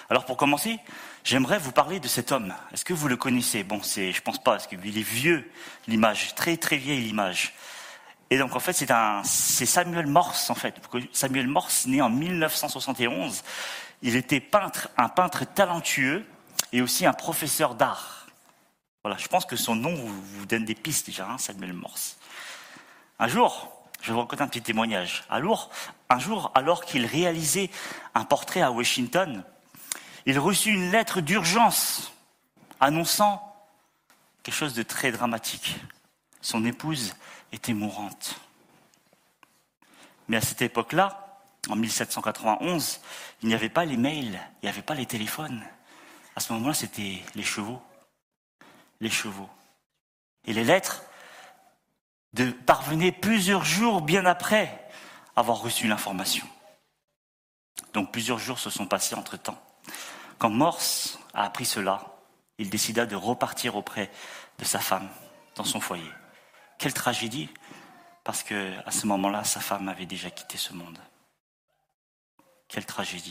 Alors pour commencer, j'aimerais vous parler de cet homme. Est-ce que vous le connaissez? Bon, je pense pas, parce qu'il est vieux, l'image, très très vieille l'image. Et donc en fait, c'est Samuel Morse en fait. Samuel Morse, né en 1971, il était un peintre talentueux et aussi un professeur d'art. Voilà, je pense que son nom vous donne des pistes déjà, Samuel Morse. Un jour, je vais vous raconter un petit témoignage. Un jour, alors qu'il réalisait un portrait à Washington, il reçut une lettre d'urgence annonçant quelque chose de très dramatique. Son épouse était mourante. Mais à cette époque-là, en 1791, il n'y avait pas les mails, il n'y avait pas les téléphones. À ce moment-là, c'était les chevaux. Les chevaux. Et les lettres parvenaient plusieurs jours bien après avoir reçu l'information. Donc plusieurs jours se sont passés entre-temps. Quand Morse a appris cela, il décida de repartir auprès de sa femme, dans son foyer. Quelle tragédie, parce qu'à ce moment-là, sa femme avait déjà quitté ce monde. Quelle tragédie.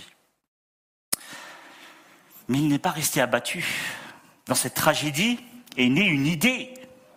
Mais il n'est pas resté abattu. Dans cette tragédie est née une idée.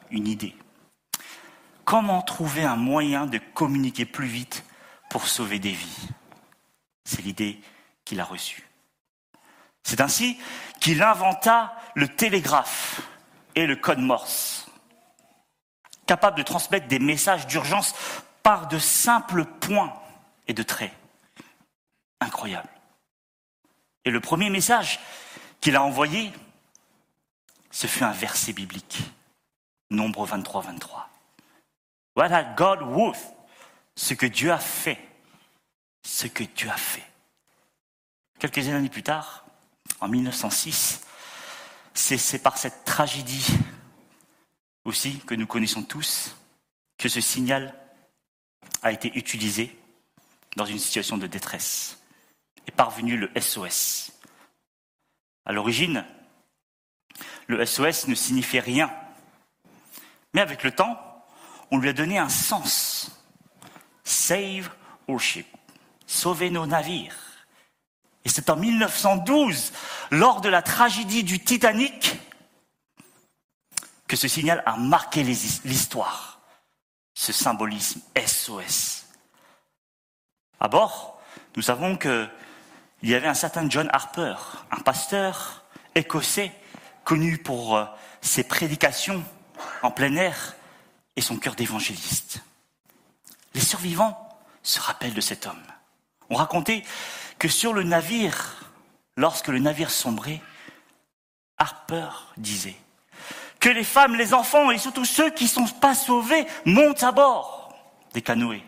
Comment trouver un moyen de communiquer plus vite pour sauver des vies? C'est l'idée qu'il a reçue. C'est ainsi qu'il inventa le télégraphe et le code Morse, capable de transmettre des messages d'urgence par de simples points et de traits. Incroyable. Et le premier message qu'il a envoyé, ce fut un verset biblique. Nombre 23, 23. What had God worth? Ce que Dieu a fait. Ce que Dieu a fait. Quelques années plus tard, en 1906, c'est par cette tragédie aussi que nous connaissons tous que ce signal a été utilisé dans une situation de détresse. Est parvenu le SOS. À l'origine, le SOS ne signifiait rien. Mais avec le temps, on lui a donné un sens. Save our ship. Sauver nos navires. Et c'est en 1912, lors de la tragédie du Titanic, que ce signal a marqué l'histoire. Ce symbolisme SOS. À bord, nous savons qu'il y avait un certain John Harper, un pasteur écossais, connu pour ses prédications en plein air et son cœur d'évangéliste. Les survivants se rappellent de cet homme. On racontait que sur le navire, lorsque le navire sombrait, Harper disait que les femmes, les enfants et surtout ceux qui ne sont pas sauvés montent à bord des canoës.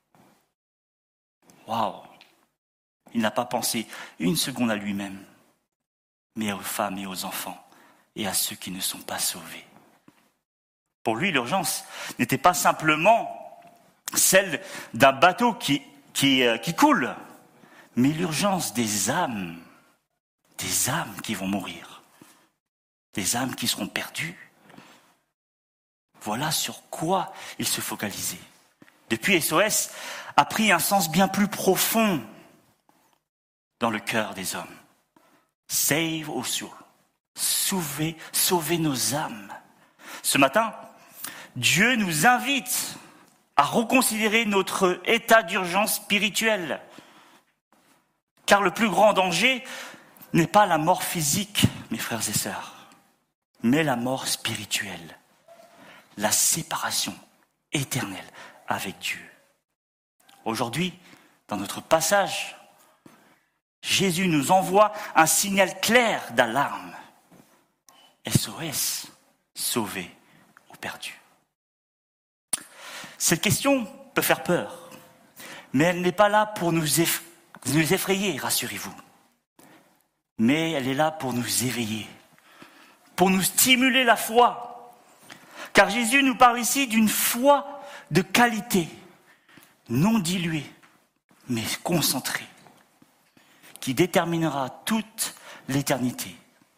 Waouh! Il n'a pas pensé une seconde à lui-même, mais aux femmes et aux enfants et à ceux qui ne sont pas sauvés. Pour lui, l'urgence n'était pas simplement celle d'un bateau qui coule, mais l'urgence des âmes qui vont mourir, des âmes qui seront perdues. Voilà sur quoi il se focalisait. Depuis, SOS a pris un sens bien plus profond dans le cœur des hommes. Save our souls. Sauver nos âmes. Ce matin, Dieu nous invite à reconsidérer notre état d'urgence spirituelle. Car le plus grand danger n'est pas la mort physique, mes frères et sœurs, mais la mort spirituelle, la séparation éternelle avec Dieu. Aujourd'hui, dans notre passage, Jésus nous envoie un signal clair d'alarme. SOS, sauver ou perdu. Cette question peut faire peur, mais elle n'est pas là pour nous effrayer, rassurez-vous. Mais elle est là pour nous éveiller, pour nous stimuler la foi. Car Jésus nous parle ici d'une foi de qualité, non diluée, mais concentrée, qui déterminera toute l'éternité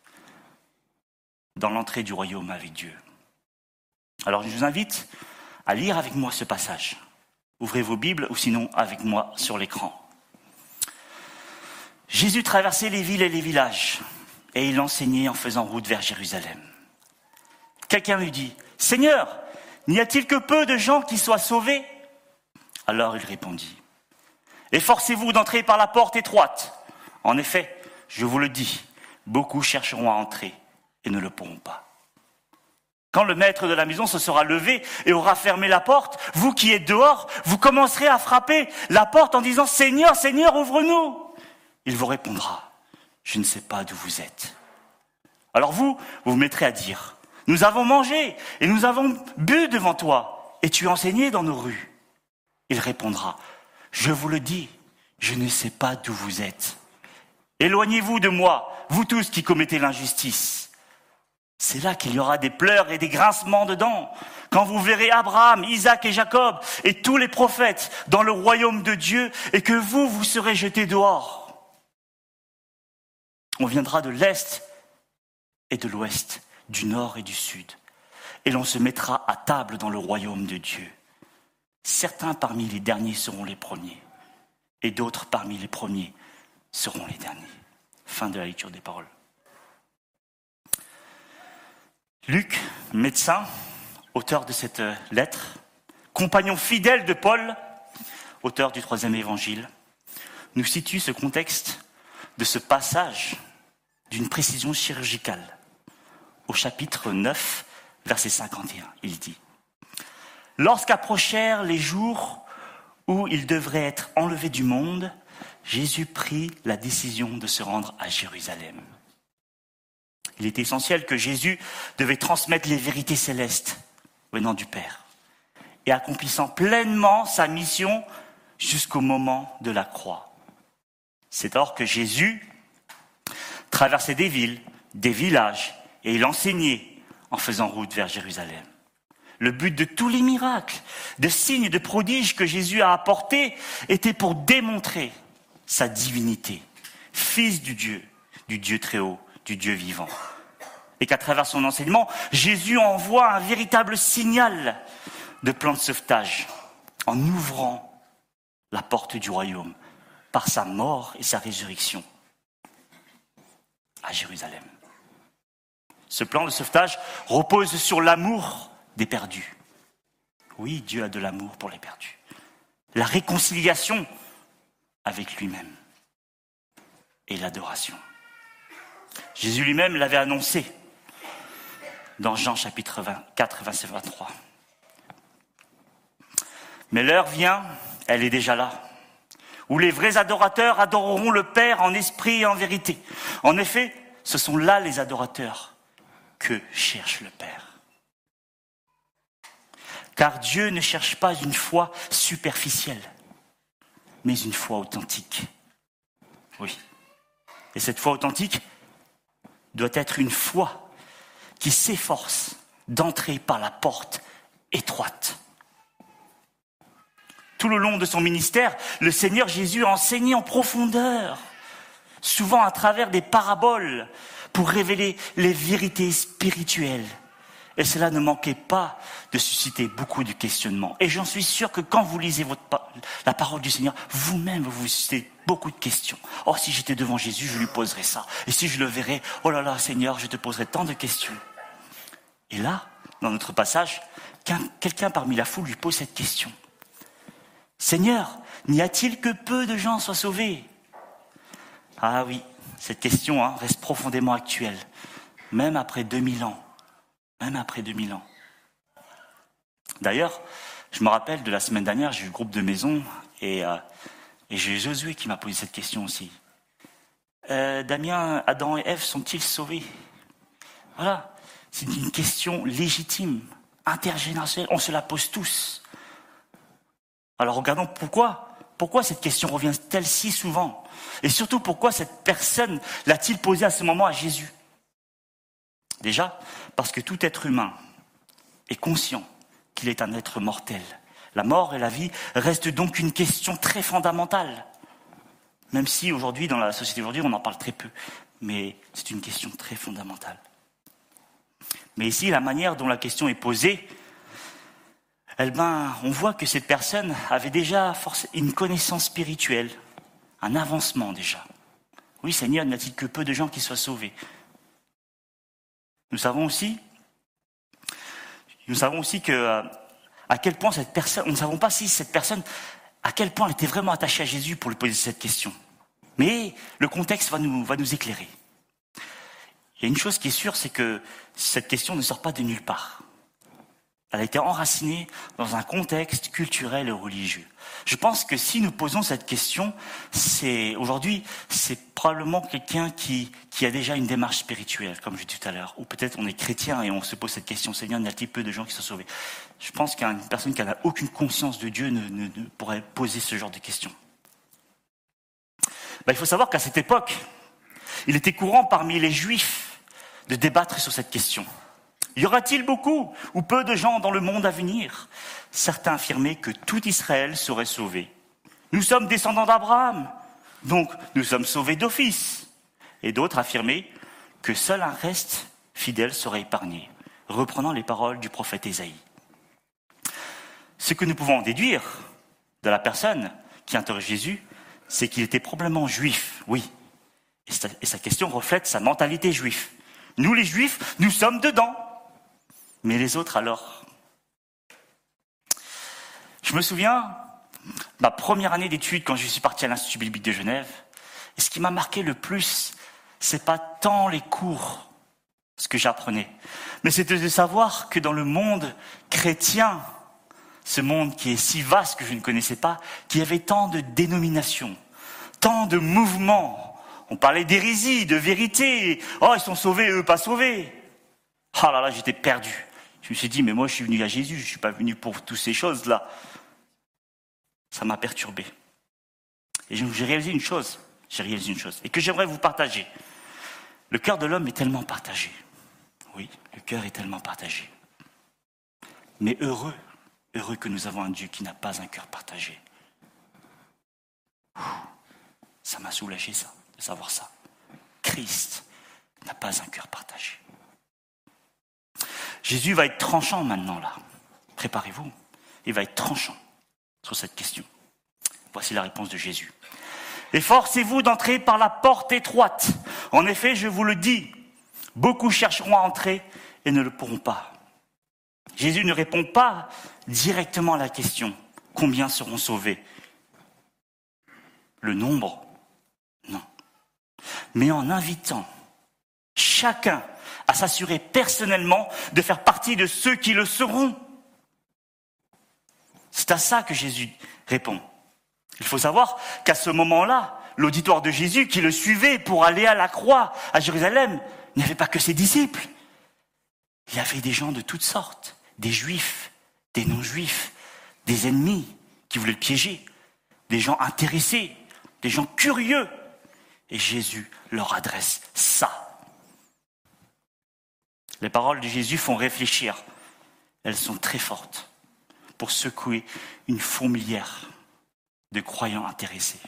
dans l'entrée du royaume avec Dieu. Alors je vous invite à lire avec moi ce passage. Ouvrez vos Bibles ou sinon avec moi sur l'écran. Jésus traversait les villes et les villages et il enseignait en faisant route vers Jérusalem. Quelqu'un lui dit, « Seigneur, n'y a-t-il que peu de gens qui soient sauvés ?» Alors il répondit, « Efforcez-vous d'entrer par la porte étroite. En effet, je vous le dis, beaucoup chercheront à entrer et ne le pourront pas. Quand le maître de la maison se sera levé et aura fermé la porte, vous qui êtes dehors, vous commencerez à frapper la porte en disant « Seigneur, Seigneur, ouvre-nous !» Il vous répondra « Je ne sais pas d'où vous êtes. » Alors vous vous mettrez à dire « Nous avons mangé et nous avons bu devant toi et tu enseignais dans nos rues. » Il répondra « Je vous le dis, je ne sais pas d'où vous êtes. Éloignez-vous de moi, vous tous qui commettez l'injustice. » C'est là qu'il y aura des pleurs et des grincements de dents, quand vous verrez Abraham, Isaac et Jacob et tous les prophètes dans le royaume de Dieu et que vous serez jetés dehors. On viendra de l'Est et de l'Ouest, du Nord et du Sud, et l'on se mettra à table dans le royaume de Dieu. Certains parmi les derniers seront les premiers, et d'autres parmi les premiers seront les derniers. Fin de la lecture des paroles. Luc, médecin, auteur de cette lettre, compagnon fidèle de Paul, auteur du 3e évangile, nous situe ce contexte de ce passage d'une précision chirurgicale. Au chapitre 9, verset 51, il dit « Lorsqu'approchèrent les jours où il devrait être enlevé du monde, Jésus prit la décision de se rendre à Jérusalem. » Il est essentiel que Jésus devait transmettre les vérités célestes venant du Père et accomplissant pleinement sa mission jusqu'au moment de la croix. C'est alors que Jésus traversait des villes, des villages et il enseignait en faisant route vers Jérusalem. Le but de tous les miracles, de signes et de prodiges que Jésus a apportés était pour démontrer sa divinité, fils du Dieu très haut, du Dieu vivant. Et qu'à travers son enseignement, Jésus envoie un véritable signal de plan de sauvetage en ouvrant la porte du royaume par sa mort et sa résurrection à Jérusalem. Ce plan de sauvetage repose sur l'amour des perdus. Oui, Dieu a de l'amour pour les perdus. La réconciliation avec lui-même et l'adoration. Jésus lui-même l'avait annoncé dans Jean chapitre 24, verset 23. Mais l'heure vient, elle est déjà là, où les vrais adorateurs adoreront le Père en esprit et en vérité. En effet, ce sont là les adorateurs que cherche le Père. Car Dieu ne cherche pas une foi superficielle, mais une foi authentique. Oui. Et cette foi authentique doit être une foi qui s'efforce d'entrer par la porte étroite. Tout le long de son ministère, le Seigneur Jésus a enseigné en profondeur, souvent à travers des paraboles, pour révéler les vérités spirituelles. Et cela ne manquait pas de susciter beaucoup de questionnements. Et j'en suis sûr que quand vous lisez la parole du Seigneur, vous-même vous suscitez beaucoup de questions. Oh, si j'étais devant Jésus, je lui poserais ça. Et si je le verrais, oh là là, Seigneur, je te poserais tant de questions. Et là, dans notre passage, quelqu'un parmi la foule lui pose cette question. Seigneur, n'y a-t-il que peu de gens soient sauvés ? Ah oui, cette question reste profondément actuelle, même après 2000 ans. Même après 2000 ans. D'ailleurs, je me rappelle de la semaine dernière, j'ai eu le groupe de maison et j'ai Josué qui m'a posé cette question aussi. Damien, Adam et Ève sont-ils sauvés ? Voilà, c'est une question légitime, intergénérationnelle, on se la pose tous. Alors regardons pourquoi cette question revient-elle si souvent ? Et surtout pourquoi cette personne l'a-t-il posée à ce moment à Jésus ? Déjà, parce que tout être humain est conscient qu'il est un être mortel. La mort et la vie restent donc une question très fondamentale. Même si aujourd'hui, dans la société d'aujourd'hui, on en parle très peu. Mais c'est une question très fondamentale. Mais ici, la manière dont la question est posée, on voit que cette personne avait déjà une connaissance spirituelle, un avancement déjà. Oui, Seigneur, n'y a-t-il que peu de gens qui soient sauvés? Nous savons aussi que à quel point cette personne, nous ne savons pas si cette personne, à quel point elle était vraiment attachée à Jésus pour lui poser cette question. Mais le contexte va nous éclairer. Il y a une chose qui est sûre, c'est que cette question ne sort pas de nulle part. Elle a été enracinée dans un contexte culturel et religieux. Je pense que si nous posons cette question, aujourd'hui, c'est probablement quelqu'un qui a déjà une démarche spirituelle, comme je disais tout à l'heure. Ou peut-être on est chrétien et on se pose cette question, Seigneur, n'y a-t-il peu de gens qui sont sauvés? Je pense qu'une personne qui n'a aucune conscience de Dieu ne pourrait poser ce genre de questions. Il faut savoir qu'à cette époque, il était courant parmi les Juifs de débattre sur cette question. Y aura-t-il beaucoup ou peu de gens dans le monde à venir? Certains affirmaient que tout Israël serait sauvé. Nous sommes descendants d'Abraham, donc nous sommes sauvés d'office. Et d'autres affirmaient que seul un reste fidèle serait épargné, reprenant les paroles du prophète Ésaïe. Ce que nous pouvons en déduire de la personne qui interroge Jésus, c'est qu'il était probablement juif, oui. Et sa question reflète sa mentalité juive. Nous les Juifs, nous sommes dedans. Mais les autres alors? Je me souviens, ma première année d'études, quand je suis parti à l'Institut biblique de Genève, et ce qui m'a marqué le plus, c'est pas tant les cours, ce que j'apprenais, mais c'était de savoir que dans le monde chrétien, ce monde qui est si vaste que je ne connaissais pas, qu'il y avait tant de dénominations, tant de mouvements. On parlait d'hérésie, de vérité. Oh, ils sont sauvés, eux pas sauvés. Oh là là, j'étais perdu. Je me suis dit, mais moi je suis venu à Jésus, je ne suis pas venu pour toutes ces choses-là. Ça m'a perturbé. Et j'ai réalisé une chose, et que j'aimerais vous partager. Le cœur de l'homme est tellement partagé. Oui, le cœur est tellement partagé. Mais heureux que nous avons un Dieu qui n'a pas un cœur partagé. Ça m'a soulagé ça, de savoir ça. Christ n'a pas un cœur partagé. Jésus va être tranchant maintenant là. Préparez-vous. Il va être tranchant sur cette question. Voici la réponse de Jésus. Efforcez-vous d'entrer par la porte étroite. En effet, je vous le dis, beaucoup chercheront à entrer et ne le pourront pas. Jésus ne répond pas directement à la question. Combien seront sauvés? Le nombre? Non. Mais en invitant chacun à s'assurer personnellement de faire partie de ceux qui le seront. C'est à ça que Jésus répond. Il faut savoir qu'à ce moment-là, l'auditoire de Jésus qui le suivait pour aller à la croix à Jérusalem, il n'y avait pas que ses disciples. Il y avait des gens de toutes sortes, des juifs, des non-juifs, des ennemis qui voulaient le piéger, des gens intéressés, des gens curieux. Et Jésus leur adresse ça. Les paroles de Jésus font réfléchir. Elles sont très fortes pour secouer une fourmilière de croyants intéressés.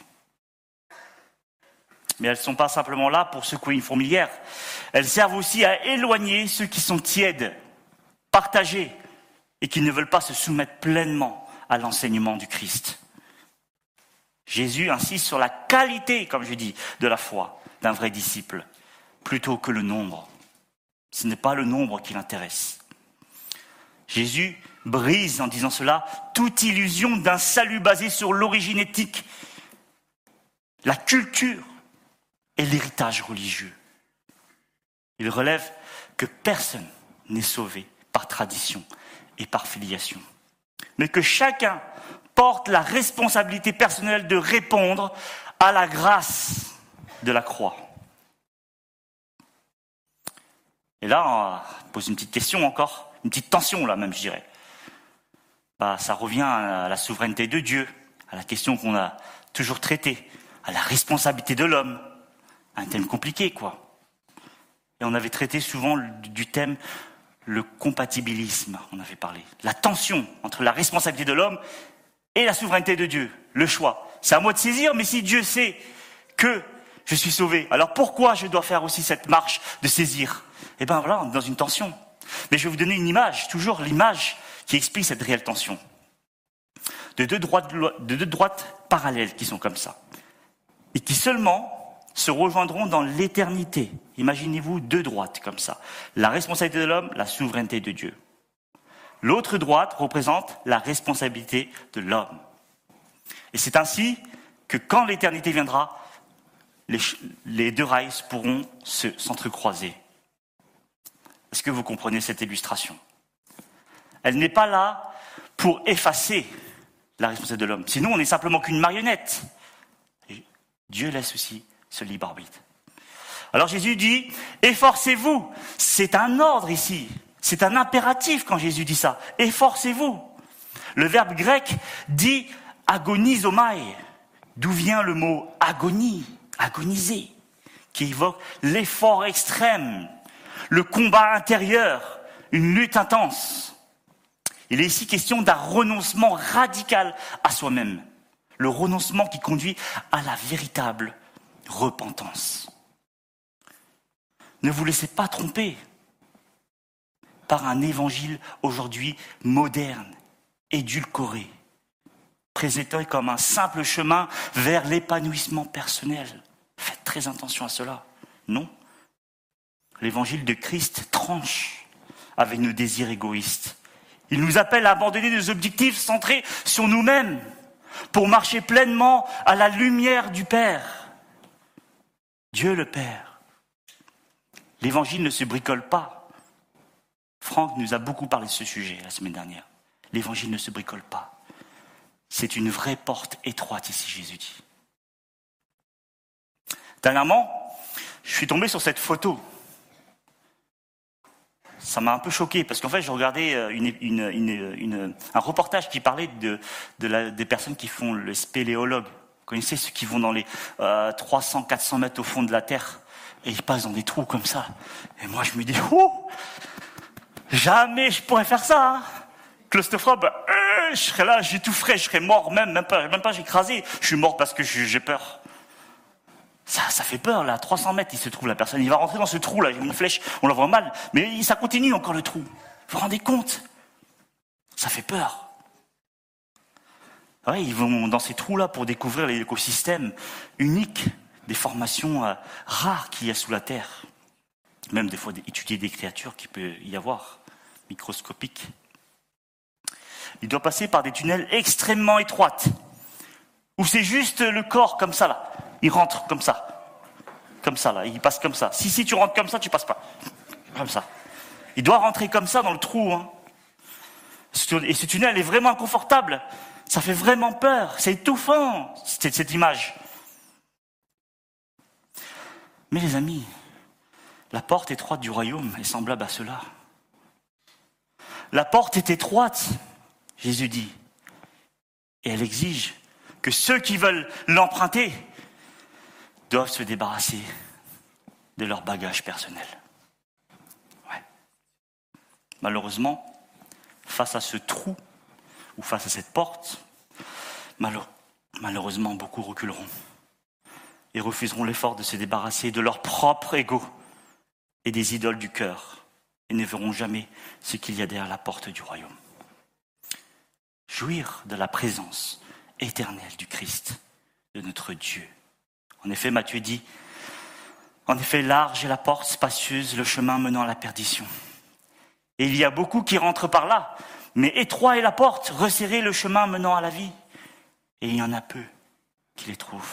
Mais elles ne sont pas simplement là pour secouer une fourmilière. Elles servent aussi à éloigner ceux qui sont tièdes, partagés et qui ne veulent pas se soumettre pleinement à l'enseignement du Christ. Jésus insiste sur la qualité, comme je dis, de la foi d'un vrai disciple, plutôt que le nombre. Ce n'est pas le nombre qui l'intéresse. Jésus brise, en disant cela, toute illusion d'un salut basé sur l'origine éthique, la culture et l'héritage religieux. Il relève que personne n'est sauvé par tradition et par filiation, mais que chacun porte la responsabilité personnelle de répondre à la grâce de la croix. Et là, on pose une petite question encore, une petite tension là même, je dirais. Ça revient à la souveraineté de Dieu, à la question qu'on a toujours traitée, à la responsabilité de l'homme. Un thème compliqué, quoi. Et on avait traité souvent du thème le compatibilisme, on avait parlé. La tension entre la responsabilité de l'homme et la souveraineté de Dieu, le choix. C'est à moi de saisir, mais si Dieu sait que je suis sauvé, alors pourquoi je dois faire aussi cette marche de saisir? Eh bien voilà, on est dans une tension. Mais je vais vous donner une image, toujours l'image qui explique cette réelle tension. De deux droites parallèles qui sont comme ça. Et qui seulement se rejoindront dans l'éternité. Imaginez-vous deux droites comme ça. La responsabilité de l'homme, la souveraineté de Dieu. L'autre droite représente la responsabilité de l'homme. Et c'est ainsi que quand l'éternité viendra, les deux rails pourront s'entrecroiser. Est-ce que vous comprenez cette illustration? Elle n'est pas là pour effacer la responsabilité de l'homme. Sinon, on n'est simplement qu'une marionnette. Et Dieu laisse aussi ce libre arbitre. Alors Jésus dit, efforcez-vous. C'est un ordre ici. C'est un impératif quand Jésus dit ça. Efforcez-vous. Le verbe grec dit agonizomai, d'où vient le mot agonie, agoniser, qui évoque l'effort extrême, le combat intérieur, une lutte intense. Il est ici question d'un renoncement radical à soi-même. Le renoncement qui conduit à la véritable repentance. Ne vous laissez pas tromper par un évangile aujourd'hui moderne, édulcoré, présenté comme un simple chemin vers l'épanouissement personnel. Faites très attention à cela. Non. L'évangile de Christ tranche avec nos désirs égoïstes. Il nous appelle à abandonner nos objectifs centrés sur nous-mêmes pour marcher pleinement à la lumière du Père. Dieu le Père. L'évangile ne se bricole pas. Franck nous a beaucoup parlé de ce sujet la semaine dernière. L'évangile ne se bricole pas. C'est une vraie porte étroite ici, Jésus dit. Dernièrement, je suis tombé sur cette photo. Ça m'a un peu choqué parce qu'en fait, je regardais un reportage qui parlait des personnes qui font le spéléologue. Vous connaissez ceux qui vont dans les 300-400 mètres au fond de la terre et ils passent dans des trous comme ça. Et moi, je me dis, jamais je pourrais faire ça. Hein. Claustrophobe, je serais là, j'étoufferais, je serais mort même pas j'écrasais. Je suis mort parce que j'ai peur. Ça fait peur, là. 300 mètres, il se trouve, la personne. Il va rentrer dans ce trou, là. Il y a une flèche, on la voit mal. Mais ça continue encore, le trou. Vous vous rendez compte? Ça fait peur. Ouais, ils vont dans ces trous-là pour découvrir l'écosystème unique des formations rares qu'il y a sous la terre. Même des fois, étudier des créatures qu'il peut y avoir, microscopiques. Il doit passer par des tunnels extrêmement étroits, où c'est juste le corps, comme ça, là. Il rentre comme ça là, il passe comme ça. Si tu rentres comme ça, tu passes pas. Comme ça. Il doit rentrer comme ça dans le trou. Hein. Et ce tunnel est vraiment inconfortable. Ça fait vraiment peur. C'est étouffant, cette image. Mais les amis, la porte étroite du royaume est semblable à cela. La porte est étroite, Jésus dit. Et elle exige que ceux qui veulent l'emprunter doivent se débarrasser de leur bagage personnel. Ouais. Malheureusement, face à ce trou, ou face à cette porte, malheureusement, beaucoup reculeront et refuseront l'effort de se débarrasser de leur propre ego et des idoles du cœur et ne verront jamais ce qu'il y a derrière la porte du royaume. Jouir de la présence éternelle du Christ, de notre Dieu. En effet, Matthieu dit, en effet, large est la porte, spacieuse, le chemin menant à la perdition. Et il y a beaucoup qui rentrent par là, mais étroit est la porte, resserré le chemin menant à la vie. Et il y en a peu qui les trouvent.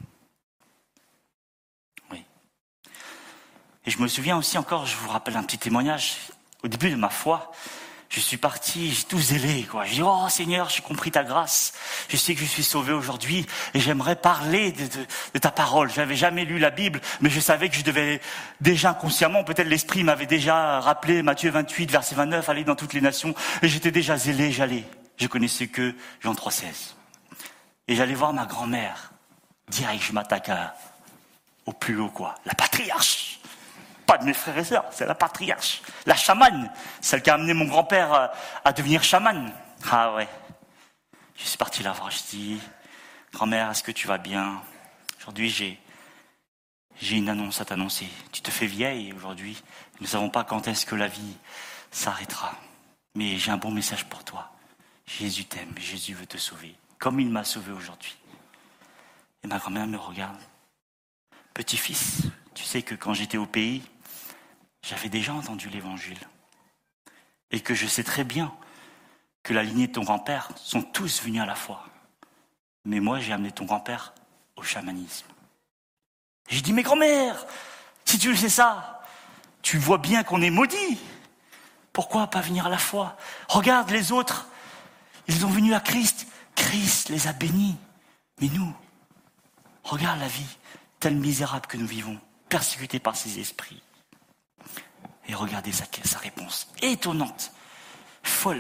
Oui. Et je me souviens aussi encore, je vous rappelle un petit témoignage, au début de ma foi, je suis parti, j'ai tout zélé, quoi. Je dis, oh Seigneur, j'ai compris ta grâce. Je sais que je suis sauvé aujourd'hui et j'aimerais parler de ta parole. Je n'avais jamais lu la Bible, mais je savais que je devais déjà inconsciemment, peut-être l'Esprit m'avait déjà rappelé Matthieu 28, verset 29, aller dans toutes les nations. Et j'étais déjà zélé, j'allais. Je connaissais que Jean 3,16. Et j'allais voir ma grand-mère. Direct, je m'attaque au plus haut, quoi. La patriarche. Pas de mes frères et sœurs, c'est la patriarche, la chamane, celle qui a amené mon grand-père à devenir chamane. Ah ouais. Je suis parti la voir, je dis, grand-mère, est-ce que tu vas bien? Aujourd'hui, j'ai une annonce à t'annoncer. Tu te fais vieille aujourd'hui. Nous ne savons pas quand est-ce que la vie s'arrêtera. Mais j'ai un bon message pour toi. Jésus t'aime, Jésus veut te sauver, comme il m'a sauvé aujourd'hui. Et ma grand-mère me regarde. petit-fils, tu sais que quand j'étais au pays, j'avais déjà entendu l'évangile. Et que je sais très bien que la lignée de ton grand-père sont tous venus à la foi. Mais moi, j'ai amené ton grand-père au chamanisme. J'ai dit, mais grand-mère, si tu le sais ça, tu vois bien qu'on est maudits. Pourquoi pas venir à la foi? Regarde les autres, ils sont venus à Christ. Christ les a bénis. Mais nous, regarde la vie telle misérable que nous vivons, persécutés par ces esprits. Et regardez sa réponse, étonnante, folle.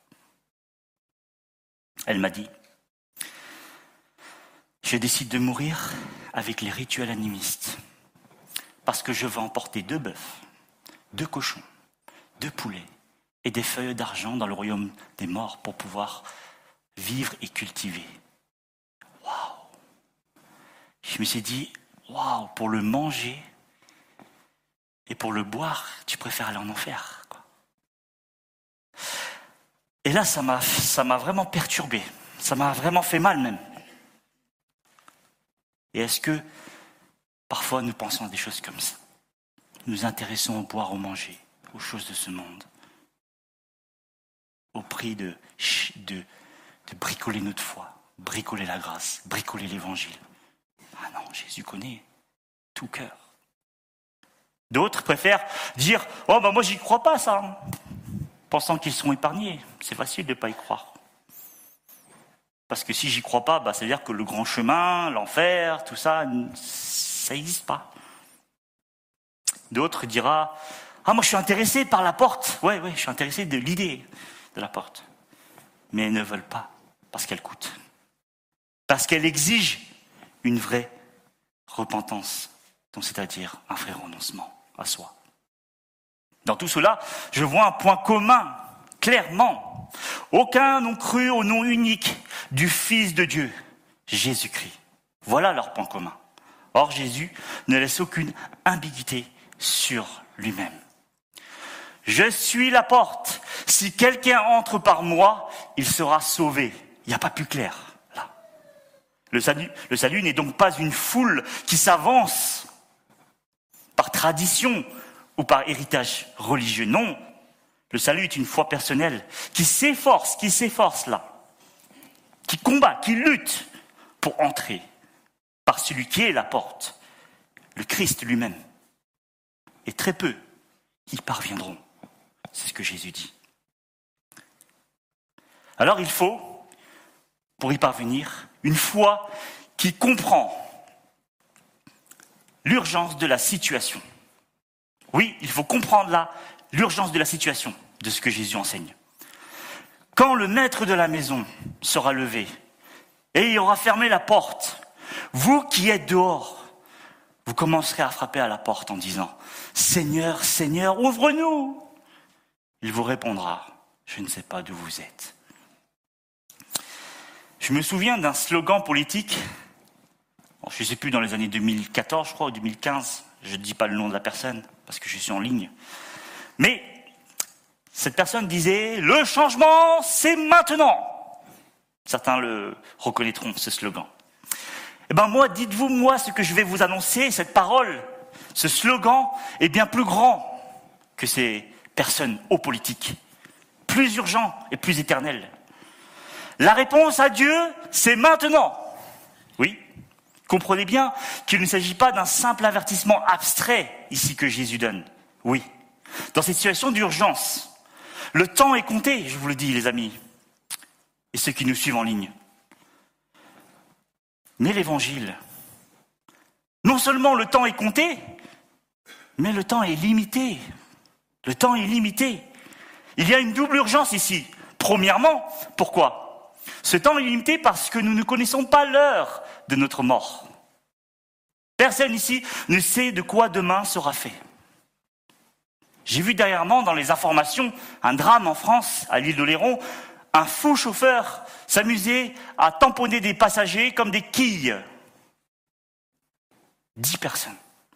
Elle m'a dit, je décide de mourir avec les rituels animistes, parce que je veux emporter 2 bœufs, 2 cochons, 2 poulets et des feuilles d'argent dans le royaume des morts pour pouvoir vivre et cultiver. Waouh! Je me suis dit, waouh, pour le manger et pour le boire, tu préfères aller en enfer, quoi. Et là, ça m'a vraiment perturbé. Ça m'a vraiment fait mal même. Et est-ce que parfois nous pensons à des choses comme ça? Nous nous intéressons au boire, au manger, aux choses de ce monde, au prix de bricoler notre foi, bricoler la grâce, bricoler l'évangile. Ah non, Jésus connaît tout cœur. D'autres préfèrent dire « Oh, moi, j'y crois pas, ça !» pensant qu'ils seront épargnés. C'est facile de ne pas y croire. Parce que si j'y crois pas, ça veut dire que le grand chemin, l'enfer, tout ça, ça n'existe pas. D'autres dira « Ah, moi, je suis intéressé par la porte. Ouais, je suis intéressé de l'idée de la porte. » Mais elles ne veulent pas, parce qu'elle coûte. Parce qu'elle exige une vraie repentance, donc c'est-à-dire un vrai renoncement à soi. Dans tout cela, je vois un point commun, clairement. Aucun n'ont cru au nom unique du Fils de Dieu, Jésus-Christ. Voilà leur point commun. Or, Jésus ne laisse aucune ambiguïté sur lui-même. Je suis la porte. Si quelqu'un entre par moi, il sera sauvé. Il n'y a pas plus clair, là. Le salut n'est donc pas une foule qui s'avance par tradition ou par héritage religieux. Non, le salut est une foi personnelle qui s'efforce là, qui combat, qui lutte pour entrer par celui qui est la porte, le Christ lui-même. Et très peu y parviendront. C'est ce que Jésus dit. Alors il faut, pour y parvenir, une foi qui comprend l'urgence de la situation. Oui, il faut comprendre l'urgence de la situation, de ce que Jésus enseigne. Quand le maître de la maison sera levé et il aura fermé la porte, vous qui êtes dehors, vous commencerez à frapper à la porte en disant « Seigneur, Seigneur, ouvre-nous !» Il vous répondra « Je ne sais pas d'où vous êtes. » Je me souviens d'un slogan politique, je ne sais plus, dans les années 2014, je crois, ou 2015, je ne dis pas le nom de la personne, parce que je suis en ligne. Mais cette personne disait « Le changement, c'est maintenant !» Certains le reconnaîtront, ce slogan. Eh bien moi, dites-vous, moi, ce que je vais vous annoncer, cette parole, ce slogan est bien plus grand que ces personnes haut politiques, plus urgent et plus éternel. La réponse à Dieu, c'est maintenant. Oui, comprenez bien qu'il ne s'agit pas d'un simple avertissement abstrait ici que Jésus donne. Oui, dans cette situation d'urgence, le temps est compté, je vous le dis les amis, et ceux qui nous suivent en ligne. Mais l'évangile, non seulement le temps est compté, mais le temps est limité. Le temps est limité. Il y a une double urgence ici. Premièrement, pourquoi ? Ce temps est limité parce que nous ne connaissons pas l'heure de notre mort. Personne ici ne sait de quoi demain sera fait. J'ai vu dernièrement dans les informations un drame en France, à l'île d'Oléron, un fou chauffeur s'amuser à tamponner des passagers comme des quilles. 10 personnes.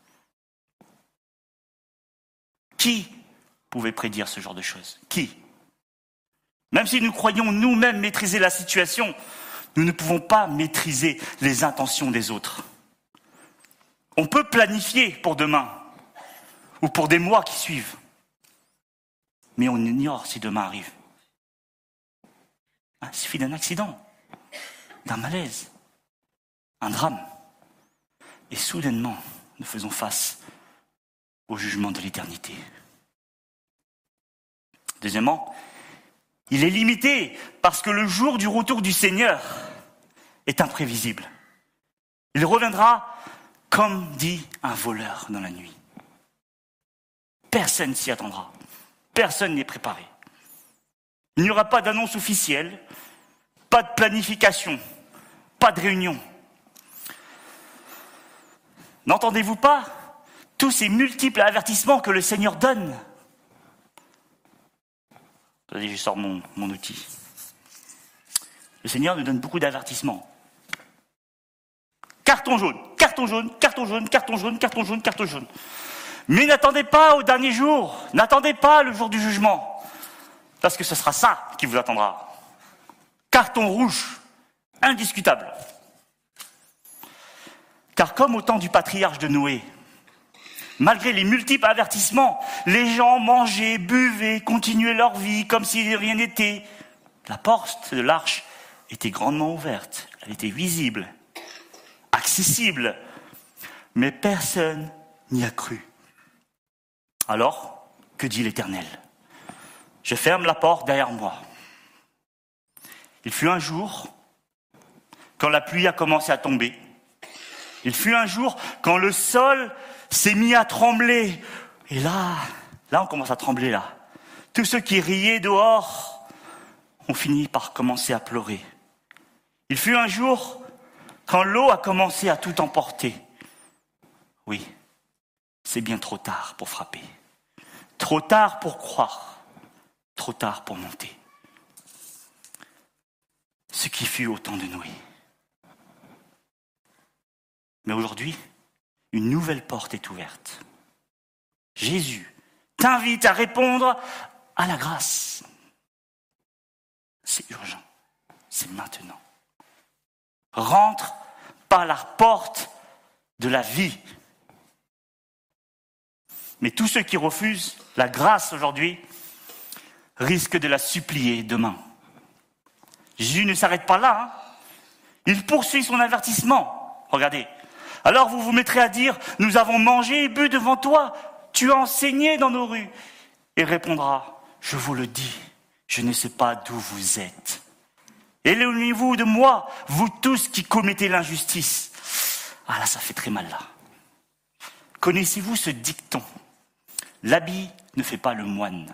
Qui pouvait prédire ce genre de choses ? Qui ? Même si nous croyons nous-mêmes maîtriser la situation, nous ne pouvons pas maîtriser les intentions des autres. On peut planifier pour demain ou pour des mois qui suivent, mais on ignore si demain arrive. Il suffit d'un accident, d'un malaise, un drame, et soudainement, nous faisons face au jugement de l'éternité. Deuxièmement, il est limité parce que le jour du retour du Seigneur est imprévisible. Il reviendra comme dit un voleur dans la nuit. Personne s'y attendra. Personne n'est préparé. Il n'y aura pas d'annonce officielle, pas de planification, pas de réunion. N'entendez-vous pas tous ces multiples avertissements que le Seigneur donne? Allez, je sors mon outil. Le Seigneur nous donne beaucoup d'avertissements. Carton jaune, carton jaune, carton jaune, carton jaune, carton jaune, carton jaune. Mais n'attendez pas au dernier jour, n'attendez pas le jour du jugement, parce que ce sera ça qui vous attendra. Carton rouge, indiscutable. Car comme au temps du patriarche de Noé, malgré les multiples avertissements, les gens mangeaient, buvaient, continuaient leur vie comme si rien n'était. La porte de l'arche était grandement ouverte, elle était visible, accessible, mais personne n'y a cru. Alors, que dit l'Éternel? Je ferme la porte derrière moi. Il fut un jour, quand la pluie a commencé à tomber, il fut un jour quand le sol s'est mis à trembler. Et là, on commence à trembler là. Tous ceux qui riaient dehors ont fini par commencer à pleurer. Il fut un jour quand l'eau a commencé à tout emporter. Oui, c'est bien trop tard pour frapper. Trop tard pour croire. Trop tard pour monter. Ce qui fut au temps de Noé. Mais aujourd'hui, une nouvelle porte est ouverte. Jésus t'invite à répondre à la grâce. C'est urgent, c'est maintenant. Rentre par la porte de la vie. Mais tous ceux qui refusent la grâce aujourd'hui risquent de la supplier demain. Jésus ne s'arrête pas là. Il poursuit son avertissement. Regardez. Alors vous vous mettrez à dire, nous avons mangé et bu devant toi, tu as enseigné dans nos rues. Et répondra, je vous le dis, je ne sais pas d'où vous êtes. Éloignez-vous de moi, vous tous qui commettez l'injustice. Ah là, ça fait très mal là. Connaissez-vous ce dicton? L'habit ne fait pas le moine.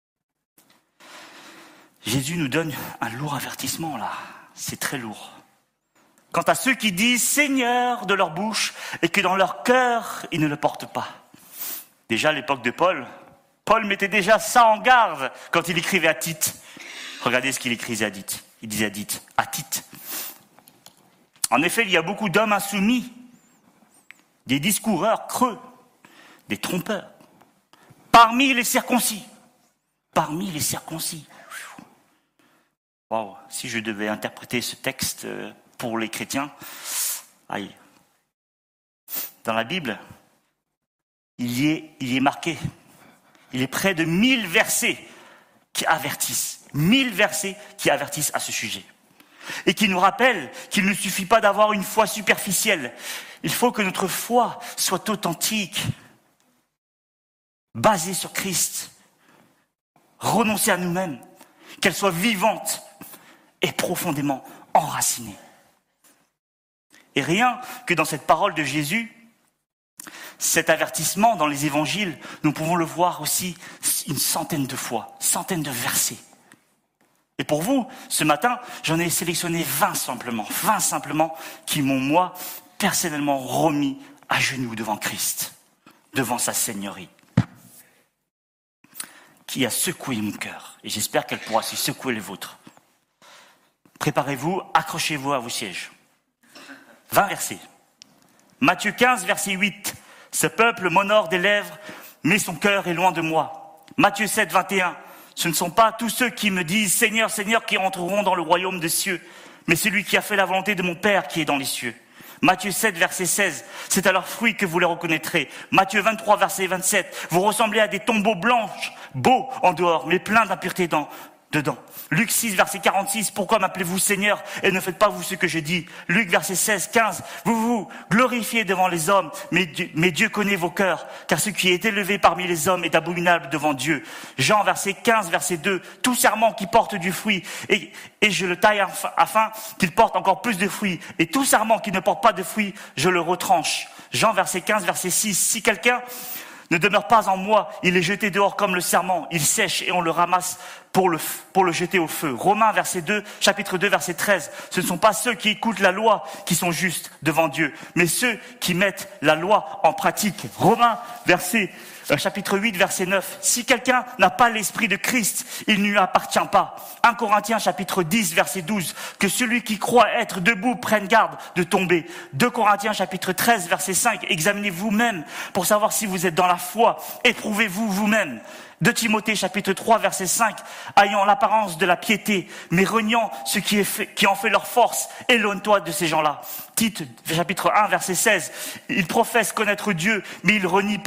Jésus nous donne un lourd avertissement là, c'est très lourd. Quant à ceux qui disent Seigneur de leur bouche et que dans leur cœur, ils ne le portent pas. Déjà à l'époque de Paul mettait déjà ça en garde quand il écrivait à Tite. Regardez ce qu'il écrivait à Tite. Il disait à Tite. En effet, il y a beaucoup d'hommes insoumis, des discoureurs creux, des trompeurs, parmi les circoncis. Parmi les circoncis. Waouh, si je devais interpréter ce texte pour les chrétiens, aïe. Dans la Bible, il y est marqué, il est près de 1000 versets qui avertissent. 1000 versets qui avertissent à ce sujet. Et qui nous rappellent qu'il ne suffit pas d'avoir une foi superficielle. Il faut que notre foi soit authentique, basée sur Christ, renoncer à nous-mêmes, qu'elle soit vivante et profondément enracinée. Et rien que dans cette parole de Jésus, cet avertissement dans les évangiles, nous pouvons le voir aussi une centaine de fois, centaines de versets. Et pour vous, ce matin, j'en ai sélectionné 20 simplement, qui m'ont, moi, personnellement remis à genoux devant Christ, devant sa seigneurie, qui a secoué mon cœur. Et j'espère qu'elle pourra aussi secouer les vôtres. Préparez-vous, accrochez-vous à vos sièges. 20 versets. Matthieu 15, verset 8. Ce peuple m'honore des lèvres, mais son cœur est loin de moi. Matthieu 7, 21. Ce ne sont pas tous ceux qui me disent Seigneur, Seigneur qui entreront dans le royaume des cieux, mais celui qui a fait la volonté de mon Père qui est dans les cieux. Matthieu 7, verset 16, c'est à leurs fruits que vous les reconnaîtrez. Matthieu 23, verset 27, vous ressemblez à des tombeaux blanches, beaux en dehors, mais pleins d'impureté dedans. Luc 6, verset 46, pourquoi m'appelez-vous Seigneur et ne faites pas vous ce que je dis? Luc, verset 16, 15, vous vous glorifiez devant les hommes, mais Dieu connaît vos cœurs, car ce qui est élevé parmi les hommes est abominable devant Dieu. Jean, verset 15, verset 2, tout serment qui porte du fruit, et je le taille afin qu'il porte encore plus de fruits, et tout serment qui ne porte pas de fruits, je le retranche. Jean, verset 15, verset 6, si quelqu'un ne demeure pas en moi, il est jeté dehors comme le serment, il sèche et on le ramasse pour le jeter au feu. Romains chapitre 2, verset 13, ce ne sont pas ceux qui écoutent la loi qui sont justes devant Dieu, mais ceux qui mettent la loi en pratique. Romains chapitre 8, verset 9, si quelqu'un n'a pas l'esprit de Christ, il ne lui appartient pas. 1 Corinthiens chapitre 10, verset 12, que celui qui croit être debout prenne garde de tomber. 2 Corinthiens chapitre 13, verset 5, examinez vous-même pour savoir si vous êtes dans la foi, éprouvez-vous vous-même. 2 Timothée chapitre 3, verset 5, ayant l'apparence de la piété, mais reniant ce qui en fait leur force, éloigne-toi de ces gens-là. Tite chapitre 1, verset 16, ils professent connaître Dieu, mais ils le renient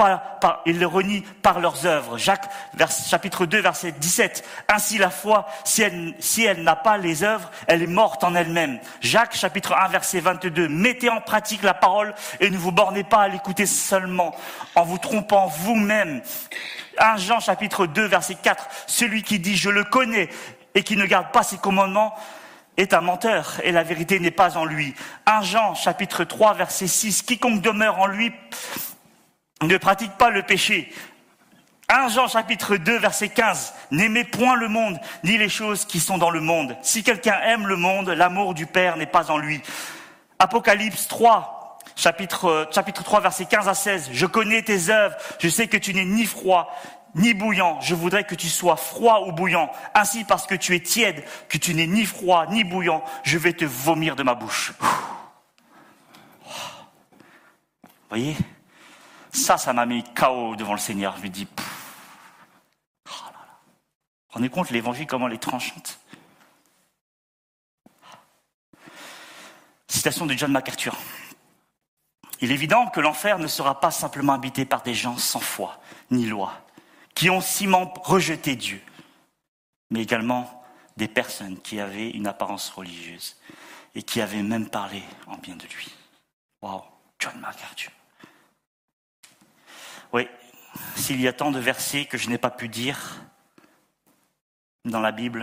par leurs œuvres. Jacques chapitre 2, verset 17, ainsi la foi, si elle n'a pas les œuvres, elle est morte en elle-même. Jacques chapitre 1, verset 22, mettez en pratique la parole et ne vous bornez pas à l'écouter seulement, en vous trompant vous-même. 1 Jean chapitre 2, verset 4, celui qui dit « je le connais » et qui ne garde pas ses commandements est un menteur et la vérité n'est pas en lui. 1 Jean chapitre 3, verset 6, quiconque demeure en lui ne pratique pas le péché. 1 Jean chapitre 2, verset 15, n'aimez point le monde, ni les choses qui sont dans le monde. Si quelqu'un aime le monde, l'amour du Père n'est pas en lui. Apocalypse 3, Chapitre 3, versets 15 à 16. Je connais tes œuvres, je sais que tu n'es ni froid, ni bouillant. Je voudrais que tu sois froid ou bouillant. Ainsi, parce que tu es tiède, que tu n'es ni froid, ni bouillant, je vais te vomir de ma bouche. Vous voyez? Ça m'a mis KO devant le Seigneur. Je me dis, oh là là. Rendez compte l'évangile, comment elle est tranchante. Citation de John MacArthur. Il est évident que l'enfer ne sera pas simplement habité par des gens sans foi ni loi, qui ont ciment rejeté Dieu, mais également des personnes qui avaient une apparence religieuse et qui avaient même parlé en bien de lui. Waouh, John MacArthur. Oui, s'il y a tant de versets que je n'ai pas pu dire dans la Bible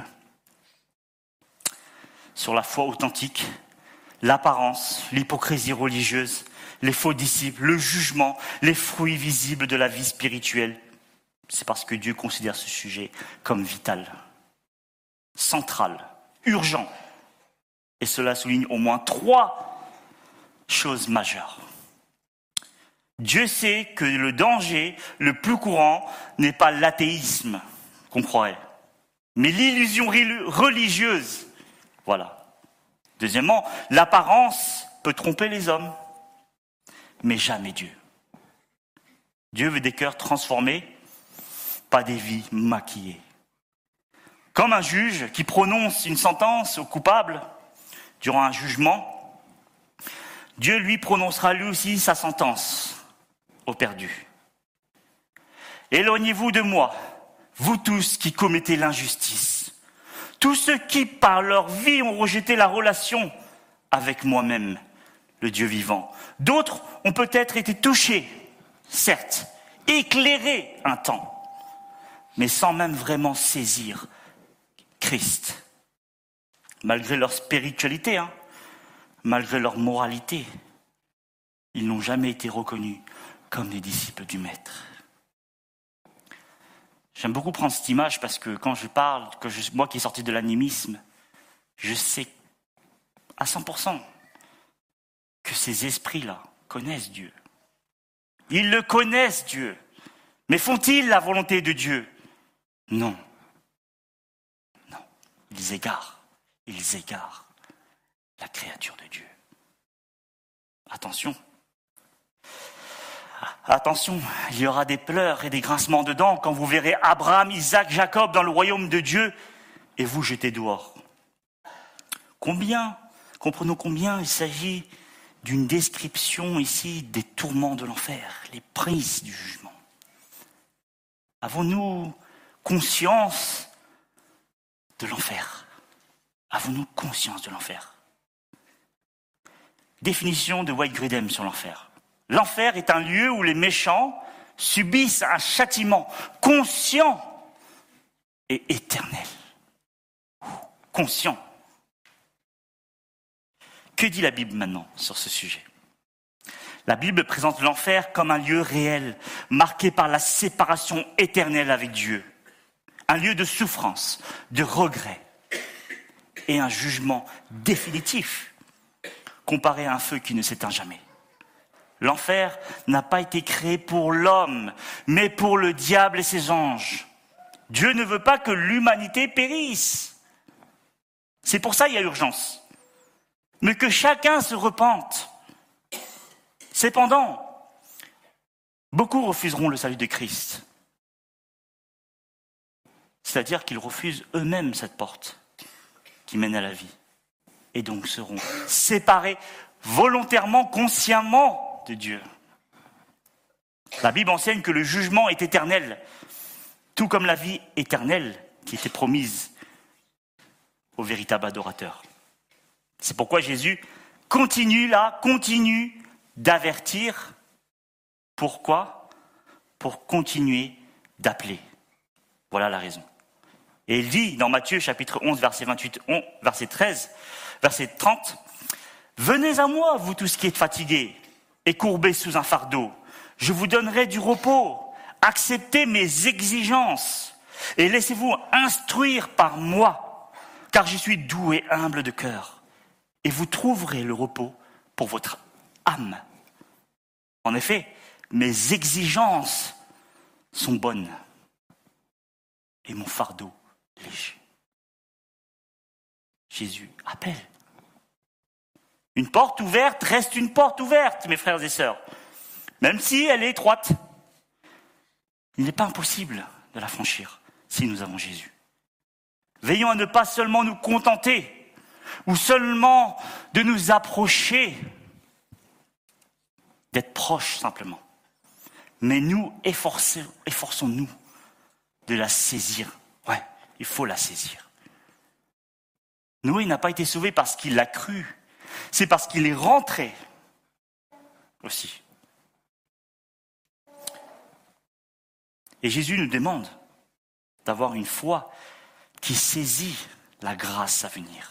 sur la foi authentique, l'apparence, l'hypocrisie religieuse, les faux disciples, le jugement, les fruits visibles de la vie spirituelle, c'est parce que Dieu considère ce sujet comme vital, central, urgent. Et cela souligne au moins 3 choses majeures. Dieu sait que le danger le plus courant n'est pas l'athéisme qu'on croirait, mais l'illusion religieuse. Voilà. Deuxièmement, l'apparence peut tromper les hommes, mais jamais Dieu. Dieu veut des cœurs transformés, pas des vies maquillées. Comme un juge qui prononce une sentence au coupable durant un jugement, Dieu lui prononcera lui aussi sa sentence au perdu. Éloignez-vous de moi, vous tous qui commettez l'injustice, tous ceux qui, par leur vie, ont rejeté la relation avec moi-même, le Dieu vivant. D'autres ont peut-être été touchés, certes, éclairés un temps, mais sans même vraiment saisir Christ. Malgré leur spiritualité, malgré leur moralité, ils n'ont jamais été reconnus comme des disciples du Maître. J'aime beaucoup prendre cette image parce que quand je parle, moi qui est sorti de l'animisme, je sais à 100% que ces esprits-là connaissent Dieu. Ils le connaissent, Dieu. Mais font-ils la volonté de Dieu? Non. Non. Ils égarent la créature de Dieu. Attention. Attention, il y aura des pleurs et des grincements de dents quand vous verrez Abraham, Isaac, Jacob dans le royaume de Dieu et vous jeter dehors. Comprenons combien il s'agit d'une description ici des tourments de l'enfer, les prises du jugement. Avons-nous conscience de l'enfer? Avons-nous conscience de l'enfer? Définition de White Grudem sur l'enfer. L'enfer est un lieu où les méchants subissent un châtiment conscient et éternel. Conscient. Que dit la Bible maintenant sur ce sujet? La Bible présente l'enfer comme un lieu réel, marqué par la séparation éternelle avec Dieu. Un lieu de souffrance, de regret et un jugement définitif, comparé à un feu qui ne s'éteint jamais. L'enfer n'a pas été créé pour l'homme, mais pour le diable et ses anges. Dieu ne veut pas que l'humanité périsse. C'est pour ça qu'il y a urgence. Mais que chacun se repente. Cependant, beaucoup refuseront le salut de Christ. C'est-à-dire qu'ils refusent eux-mêmes cette porte qui mène à la vie. Et donc seront séparés volontairement, consciemment de Dieu. La Bible enseigne que le jugement est éternel, tout comme la vie éternelle qui était promise au véritable adorateur. C'est pourquoi Jésus continue d'avertir. Pourquoi? Pour continuer d'appeler. Voilà la raison. Et il dit dans Matthieu chapitre 11, verset 28, verset 13, verset 30, « Venez à moi, vous tous qui êtes fatigués et courbés sous un fardeau. Je vous donnerai du repos. Acceptez mes exigences et laissez-vous instruire par moi, car je suis doux et humble de cœur. Et vous trouverez le repos pour votre âme. En effet, mes exigences sont bonnes et mon fardeau léger. » Jésus appelle. Une porte ouverte reste une porte ouverte, mes frères et sœurs. Même si elle est étroite, il n'est pas impossible de la franchir si nous avons Jésus. Veillons à ne pas seulement nous contenter ou seulement de nous approcher, d'être proches simplement. Mais nous, efforçons-nous de la saisir. Ouais, il faut la saisir. Noé n'a pas été sauvé parce qu'il l'a cru, c'est parce qu'il est rentré aussi. Et Jésus nous demande d'avoir une foi qui saisit la grâce à venir.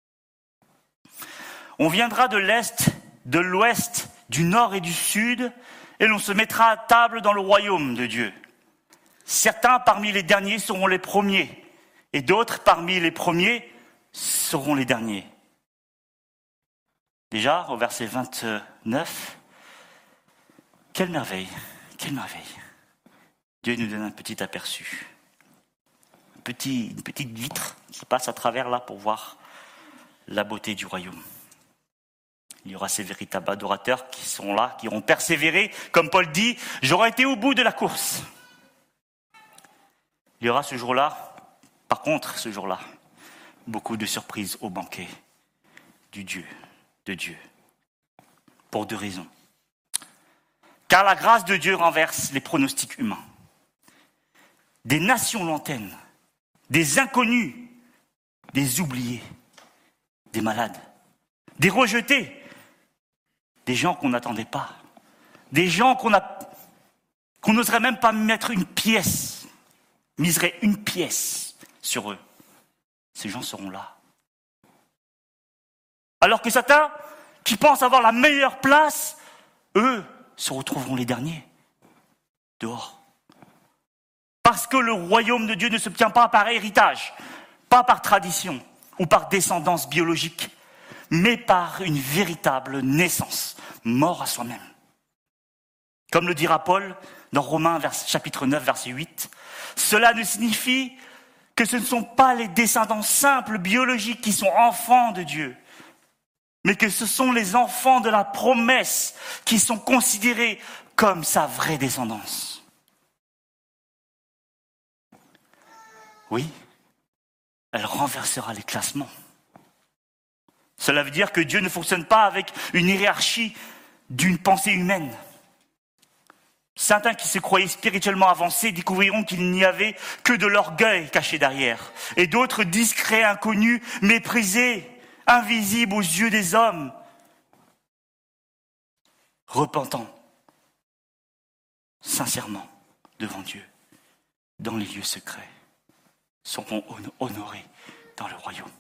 On viendra de l'Est, de l'Ouest, du Nord et du Sud, et l'on se mettra à table dans le royaume de Dieu. Certains parmi les derniers seront les premiers, et d'autres parmi les premiers seront les derniers. Déjà, au verset 29, quelle merveille, quelle merveille. Dieu nous donne un petit aperçu, une petite vitre qui passe à travers là pour voir la beauté du royaume. Il y aura ces véritables adorateurs qui sont là, qui auront persévéré. Comme Paul dit, j'aurai été au bout de la course. Il y aura ce jour-là, par contre, ce jour-là, beaucoup de surprises au banquet de Dieu. Pour deux raisons. Car la grâce de Dieu renverse les pronostics humains. Des nations lointaines, des inconnus, des oubliés, des malades, des rejetés, des gens qu'on n'attendait pas, des gens qu'on n'oserait même pas miserait une pièce sur eux. Ces gens seront là. Alors que certains qui pensent avoir la meilleure place, eux se retrouveront les derniers, dehors. Parce que le royaume de Dieu ne s'obtient pas par héritage, pas par tradition ou par descendance biologique, mais par une véritable naissance, mort à soi-même. Comme le dira Paul dans Romains chapitre 9, verset 8, cela ne signifie que ce ne sont pas les descendants simples biologiques qui sont enfants de Dieu, mais que ce sont les enfants de la promesse qui sont considérés comme sa vraie descendance. Oui, elle renversera les classements. Cela veut dire que Dieu ne fonctionne pas avec une hiérarchie d'une pensée humaine. Certains qui se croyaient spirituellement avancés découvriront qu'il n'y avait que de l'orgueil caché derrière. Et d'autres discrets, inconnus, méprisés, invisibles aux yeux des hommes, repentants, sincèrement, devant Dieu, dans les lieux secrets, seront honorés dans le royaume.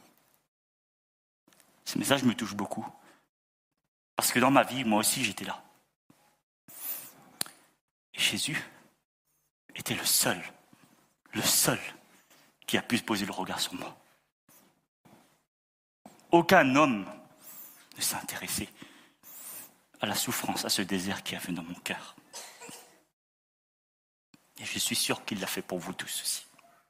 Ce message me touche beaucoup. Parce que dans ma vie, moi aussi, j'étais là. Et Jésus était le seul qui a pu poser le regard sur moi. Aucun homme ne s'est intéressé à la souffrance, à ce désert qui avait dans mon cœur. Et je suis sûr qu'il l'a fait pour vous tous aussi.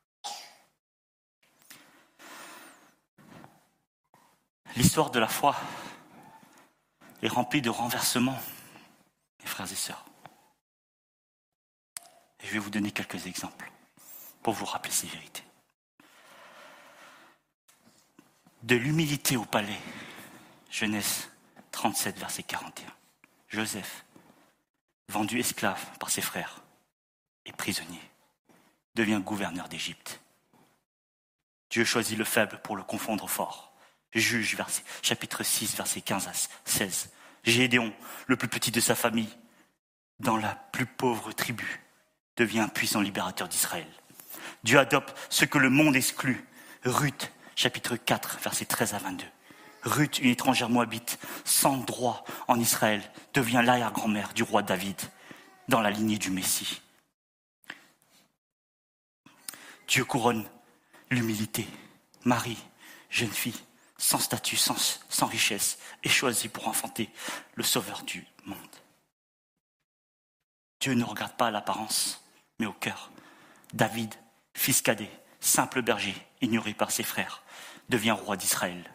L'histoire de la foi est remplie de renversements, mes frères et sœurs. Et je vais vous donner quelques exemples pour vous rappeler ces vérités. De l'humilité au palais, Genèse 37, verset 41. Joseph, vendu esclave par ses frères et prisonnier, devient gouverneur d'Égypte. Dieu choisit le faible pour le confondre au fort. Juge, chapitre 6, verset 15 à 16. Gédéon, le plus petit de sa famille, dans la plus pauvre tribu, devient un puissant libérateur d'Israël. Dieu adopte ce que le monde exclut. Ruth, chapitre 4, verset 13 à 22. Ruth, une étrangère moabite, sans droit en Israël, devient l'arrière-grand-mère du roi David, dans la lignée du Messie. Dieu couronne l'humilité. Marie, jeune fille, sans statut, sans richesse, est choisie pour enfanter le sauveur du monde. Dieu ne regarde pas à l'apparence, mais au cœur. David, fils cadet, simple berger, ignoré par ses frères, devient roi d'Israël.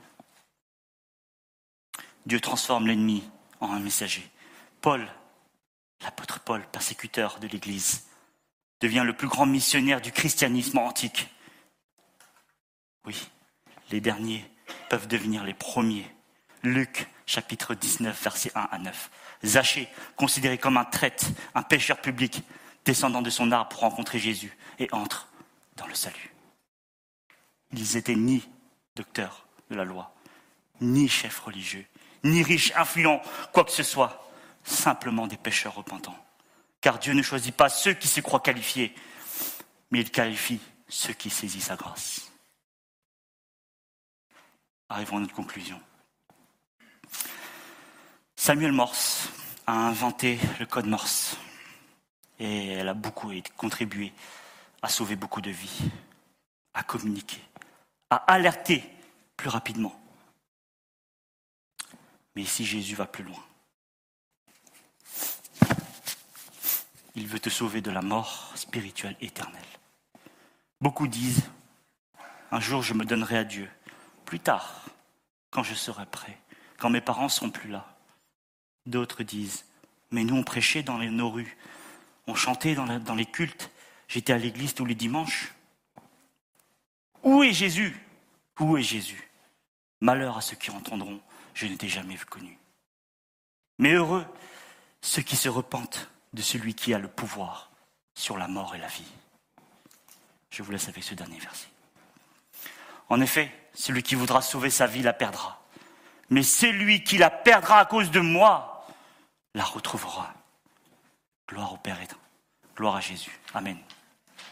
Dieu transforme l'ennemi en un messager. Paul, l'apôtre Paul, persécuteur de l'Église, devient le plus grand missionnaire du christianisme antique. Oui, les derniers peuvent devenir les premiers. Luc, chapitre 19, versets 1 à 9. Zachée, considéré comme un traître, un pécheur public, descendant de son arbre pour rencontrer Jésus et entre dans le salut. Ils étaient ni docteurs de la loi, ni chefs religieux, ni riches, influents, quoi que ce soit, simplement des pécheurs repentants. Car Dieu ne choisit pas ceux qui se croient qualifiés, mais il qualifie ceux qui saisissent sa grâce. Arrivons à notre conclusion. Samuel Morse a inventé le code Morse et elle a beaucoup contribué à sauver beaucoup de vies, à communiquer, à alerter plus rapidement. Mais ici, Jésus va plus loin. Il veut te sauver de la mort spirituelle éternelle. Beaucoup disent, un jour je me donnerai à Dieu. Plus tard, quand je serai prêt, quand mes parents seront plus là. D'autres disent, mais nous on prêchait dans nos rues, on chantait dans les cultes, j'étais à l'église tous les dimanches. Où est Jésus ? Où est Jésus ? Malheur à ceux qui entendront, je ne t'ai jamais connu. Mais heureux ceux qui se repentent de celui qui a le pouvoir sur la mort et la vie. Je vous laisse avec ce dernier verset. En effet, celui qui voudra sauver sa vie la perdra. Mais celui qui la perdra à cause de moi la retrouvera. Gloire au Père et gloire à Jésus. Amen.